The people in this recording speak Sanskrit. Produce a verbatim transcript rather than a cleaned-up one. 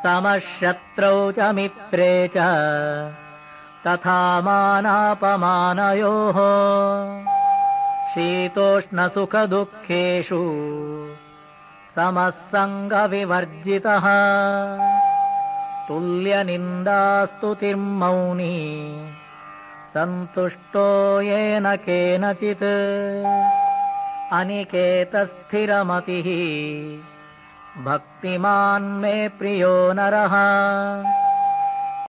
समशत्रौ च मित्रे च तथा मानापमानयोः शीतोष्णसुखदुःखेषु समः सङ्गविवर्जितः तुल्यनिन्दास्तुतिर्मौनी सन्तुष्टो येन केनचित् अनिकेतस्थिरमतिः भक्तिमान् मे प्रियो नरः।